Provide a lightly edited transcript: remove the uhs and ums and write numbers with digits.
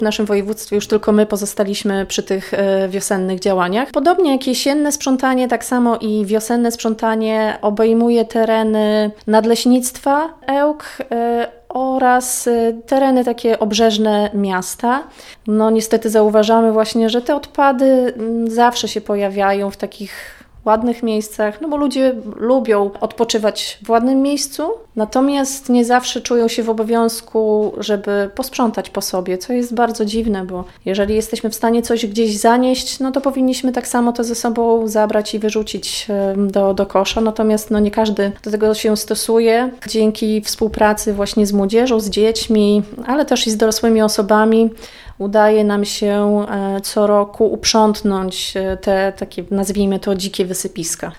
W naszym województwie już tylko my pozostaliśmy przy tych wiosennych działaniach. Podobnie jak jesienne sprzątanie, tak samo i wiosenne sprzątanie obejmuje tereny nadleśnictwa Ełk oraz tereny takie obrzeżne miasta. No niestety zauważamy właśnie, że te odpady zawsze się pojawiają w takich ładnych miejscach, no bo ludzie lubią odpoczywać w ładnym miejscu, natomiast nie zawsze czują się w obowiązku, żeby posprzątać po sobie, co jest bardzo dziwne, bo jeżeli jesteśmy w stanie coś gdzieś zanieść, no to powinniśmy tak samo to ze sobą zabrać i wyrzucić do kosza, natomiast no nie każdy do tego się stosuje. Dzięki współpracy właśnie z młodzieżą, z dziećmi, ale też i z dorosłymi osobami udaje nam się co roku uprzątnąć te takie, nazwijmy to, dzikie wysypiska.